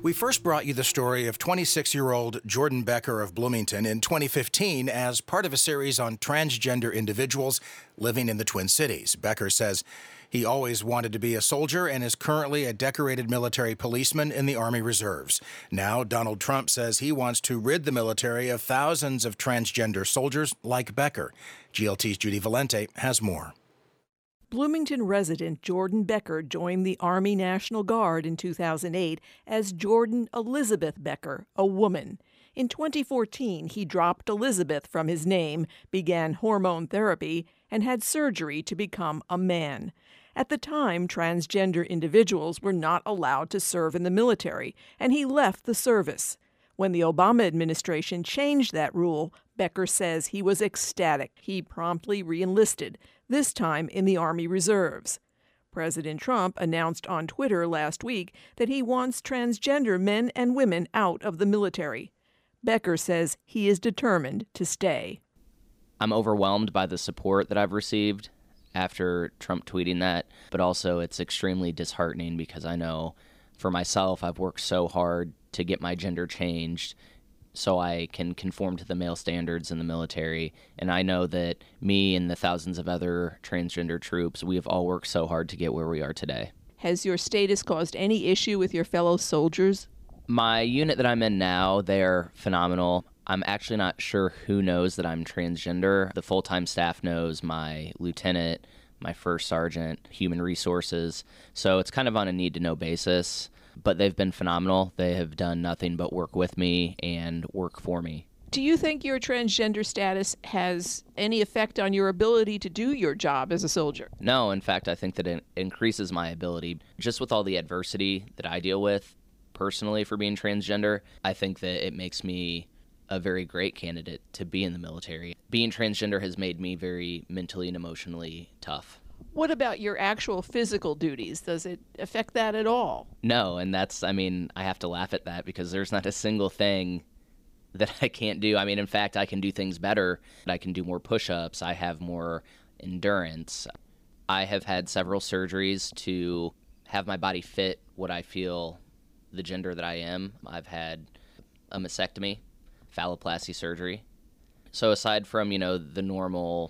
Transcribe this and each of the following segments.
We first brought you the story of 26-year-old Jordan Becker of Bloomington in 2015 as part of a series on transgender individuals living in the Twin Cities. Becker says he always wanted to be a soldier and is currently a decorated military policeman in the Army Reserves. Now, Donald Trump says he wants to rid the military of thousands of transgender soldiers like Becker. GLT's Judy Valente has more. Bloomington resident Jordan Becker joined the Army National Guard in 2008 as Jordan Elizabeth Becker, a woman. In 2014, he dropped Elizabeth from his name, began hormone therapy, and had surgery to become a man. At the time, transgender individuals were not allowed to serve in the military, and he left the service. When the Obama administration changed that rule, Becker says he was ecstatic. He promptly re-enlisted, this time in the Army Reserves. President Trump announced on Twitter last week that he wants transgender men and women out of the military. Becker says he is determined to stay. I'm overwhelmed by the support that I've received after Trump tweeting that, but also it's extremely disheartening because I know for myself I've worked so hard to get my gender changed so I can conform to the male standards in the military. And I know that me and the thousands of other transgender troops, we have all worked so hard to get where we are today. Has your status caused any issue with your fellow soldiers? My unit that I'm in now, they're phenomenal. I'm actually not sure who knows that I'm transgender. The full-time staff knows, my lieutenant, my first sergeant, human resources. So it's kind of on a need-to-know basis. But they've been phenomenal. They have done nothing but work with me and work for me. Do you think your transgender status has any effect on your ability to do your job as a soldier? No, in fact, I think that it increases my ability. Just with all the adversity that I deal with personally for being transgender, I think that it makes me a very great candidate to be in the military. Being transgender has made me very mentally and emotionally tough. What about your actual physical duties? Does it affect that at all? No, and I have to laugh at that because there's not a single thing that I can't do. In fact, I can do things better. I can do more push-ups. I have more endurance. I have had several surgeries to have my body fit what I feel the gender that I am. I've had a mastectomy, phalloplasty surgery. So aside from, the normal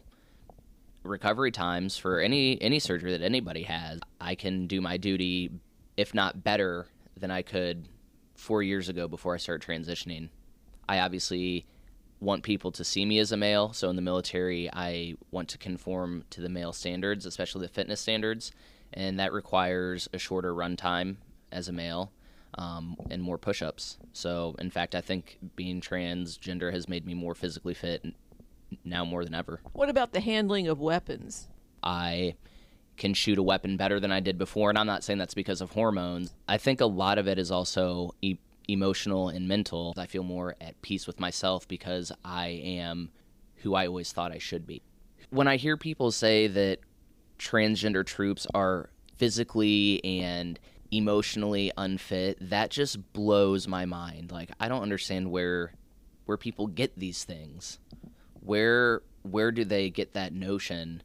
recovery times for any surgery that anybody has, I can do my duty, if not better, than I could 4 years ago before I started transitioning. I obviously want people to see me as a male, so in the military I want to conform to the male standards, especially the fitness standards, and that requires a shorter run time as a male and more push-ups. So in fact, I think being transgender has made me more physically fit now more than ever. What about the handling of weapons? I can shoot a weapon better than I did before, and I'm not saying that's because of hormones. I think a lot of it is also emotional and mental. I feel more at peace with myself because I am who I always thought I should be. When I hear people say that transgender troops are physically and emotionally unfit, that just blows my mind. I don't understand where people get these things. Where do they get that notion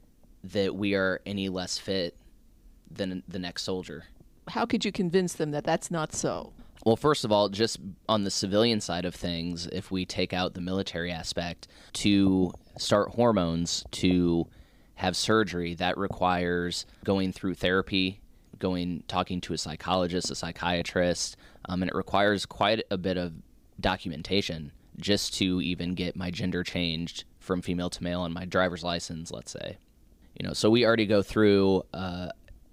that we are any less fit than the next soldier? How could you convince them that that's not so? Well, first of all, just on the civilian side of things, if we take out the military aspect, to start hormones, to have surgery, that requires going through therapy, talking to a psychologist, a psychiatrist, and it requires quite a bit of documentation just to even get my gender changed from female to male on my driver's license, let's say. So we already go through a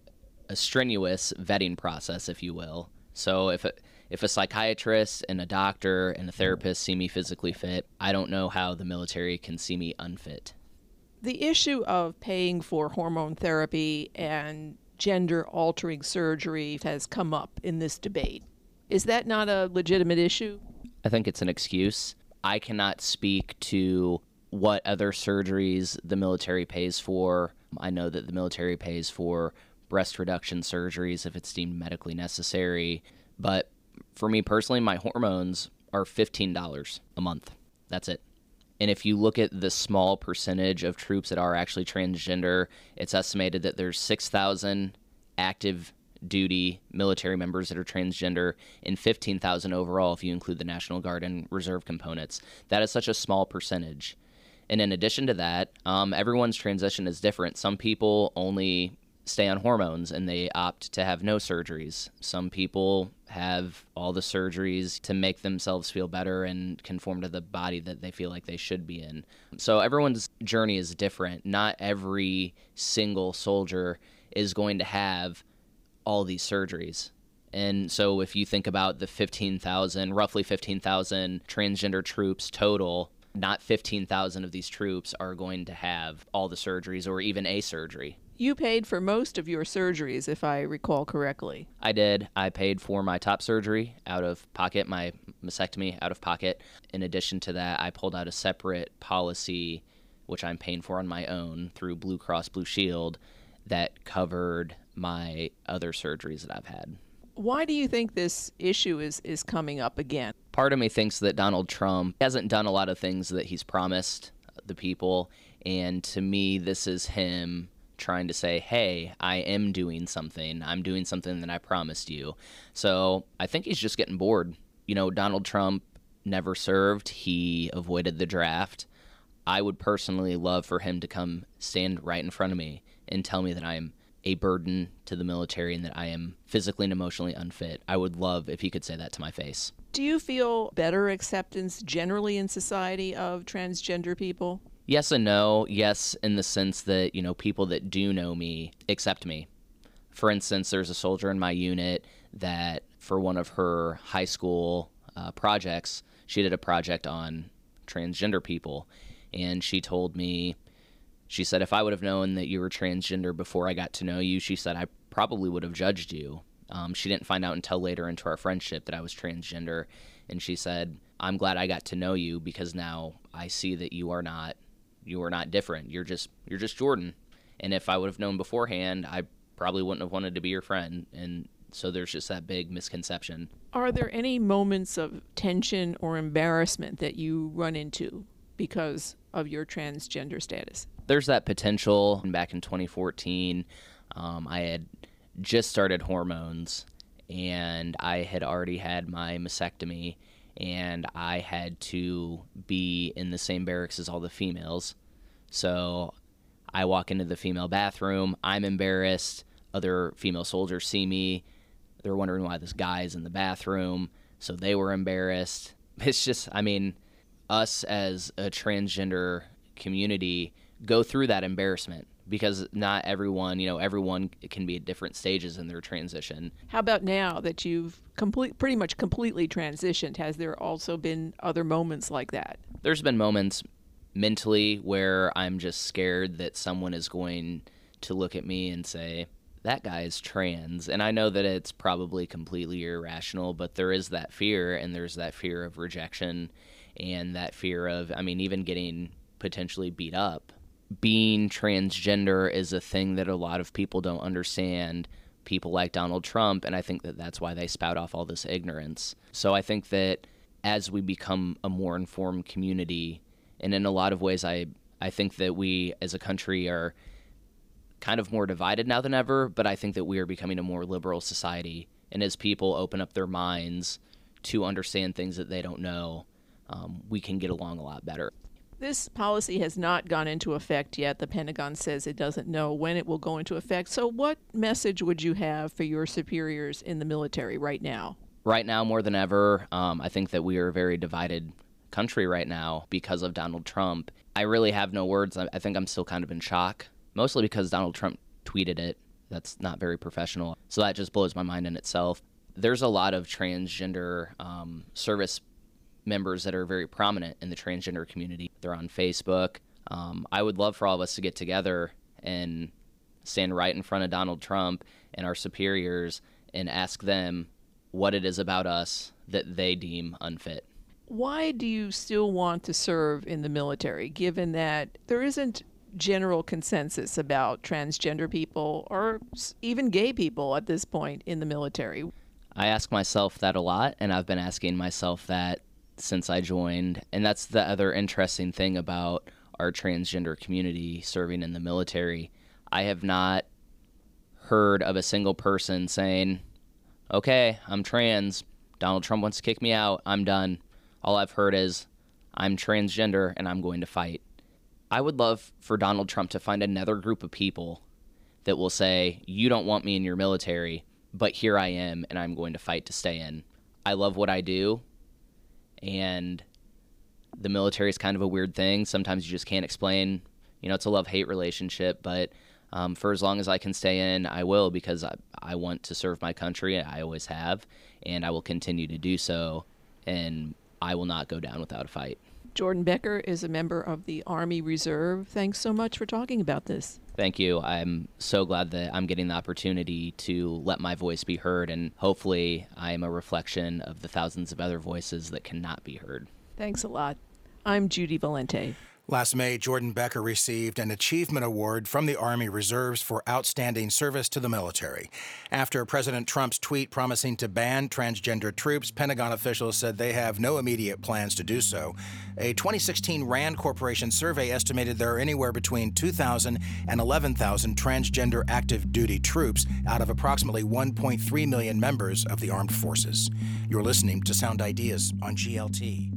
strenuous vetting process, if you will. So if a psychiatrist and a doctor and a therapist see me physically fit, I don't know how the military can see me unfit. The issue of paying for hormone therapy and gender-altering surgery has come up in this debate. Is that not a legitimate issue? I think it's an excuse. I cannot speak to what other surgeries the military pays for. I know that the military pays for breast reduction surgeries if it's deemed medically necessary. But for me personally, my hormones are $15 a month. That's it. And if you look at the small percentage of troops that are actually transgender, it's estimated that there's 6,000 active duty military members that are transgender and 15,000 overall if you include the National Guard and reserve components. That is such a small percentage. And in addition to that, everyone's transition is different. Some people only stay on hormones and they opt to have no surgeries. Some people have all the surgeries to make themselves feel better and conform to the body that they feel like they should be in. So everyone's journey is different. Not every single soldier is going to have all these surgeries. And so if you think about the roughly 15,000 transgender troops total, not 15,000 of these troops are going to have all the surgeries or even a surgery. You paid for most of your surgeries, if I recall correctly. I did. I paid for my top surgery out of pocket, my mastectomy out of pocket. In addition to that, I pulled out a separate policy, which I'm paying for on my own through Blue Cross Blue Shield, that covered my other surgeries that I've had. Why do you think this issue is coming up again? Part of me thinks that Donald Trump hasn't done a lot of things that he's promised the people, and to me, this is him trying to say, hey, I am doing something. I'm doing something that I promised you. So I think he's just getting bored. You know, Donald Trump never served. He avoided the draft. I would personally love for him to come stand right in front of me and tell me that I am a burden to the military and that I am physically and emotionally unfit. I would love if he could say that to my face. Do you feel better acceptance generally in society of transgender people? Yes and no. Yes, in the sense that, you know, people that do know me accept me. For instance, there's a soldier in my unit that for one of her high school projects, she did a project on transgender people. And she told me, she said, if I would have known that you were transgender before I got to know you, she said, I probably would have judged you. She didn't find out until later into our friendship that I was transgender. And she said, I'm glad I got to know you because now I see that you are not different. You're just Jordan. And if I would have known beforehand, I probably wouldn't have wanted to be your friend. And so there's just that big misconception. Are there any moments of tension or embarrassment that you run into because of your transgender status? There's that potential. Back in 2014, I had just started hormones, and I had already had my mastectomy, and I had to be in the same barracks as all the females. So I walk into the female bathroom. I'm embarrassed. Other female soldiers see me. They're wondering why this guy is in the bathroom. So they were embarrassed. It's just, I mean, us as a transgender community go through that embarrassment because not everyone, everyone can be at different stages in their transition. How about now that you've pretty much completely transitioned? Has there also been other moments like that? There's been moments mentally where I'm just scared that someone is going to look at me and say, that guy is trans. And I know that it's probably completely irrational, but there is that fear, and there's that fear of rejection and that fear of, even getting potentially beat up. Being transgender is a thing that a lot of people don't understand, people like Donald Trump, and I think that that's why they spout off all this ignorance. So I think that as we become a more informed community, and in a lot of ways I think that we as a country are kind of more divided now than ever, but I think that we are becoming a more liberal society, and as people open up their minds to understand things that they don't know, we can get along a lot better. This policy has not gone into effect yet. The Pentagon says it doesn't know when it will go into effect. So what message would you have for your superiors in the military right now? Right now, more than ever, I think that we are a very divided country right now because of Donald Trump. I really have no words. I think I'm still kind of in shock, mostly because Donald Trump tweeted it. That's not very professional. So that just blows my mind in itself. There's a lot of transgender service members that are very prominent in the transgender community. They're on Facebook. I would love for all of us to get together and stand right in front of Donald Trump and our superiors and ask them what it is about us that they deem unfit. Why do you still want to serve in the military, given that there isn't general consensus about transgender people or even gay people at this point in the military? I ask myself that a lot, and I've been asking myself that since I joined. And that's the other interesting thing about our transgender community serving in the military. I have not heard of a single person saying, okay, I'm trans, Donald Trump wants to kick me out, I'm done. All I've heard is, I'm transgender and I'm going to fight. I would love for Donald Trump to find another group of people that will say, you don't want me in your military, but here I am and I'm going to fight to stay in. I love what I do, and the military is kind of a weird thing. Sometimes you just can't explain. It's a love-hate relationship, but for as long as I can stay in, I will, because I want to serve my country. I always have, and I will continue to do so, and I will not go down without a fight. Jordan Becker is a member of the Army Reserve. Thanks so much for talking about this. Thank you. I'm so glad that I'm getting the opportunity to let my voice be heard, and hopefully I am a reflection of the thousands of other voices that cannot be heard. Thanks a lot. I'm Judy Valente. Last May, Jordan Becker received an Achievement Award from the Army Reserves for outstanding service to the military. After President Trump's tweet promising to ban transgender troops, Pentagon officials said they have no immediate plans to do so. A 2016 RAND Corporation survey estimated there are anywhere between 2,000 and 11,000 transgender active duty troops out of approximately 1.3 million members of the armed forces. You're listening to Sound Ideas on GLT.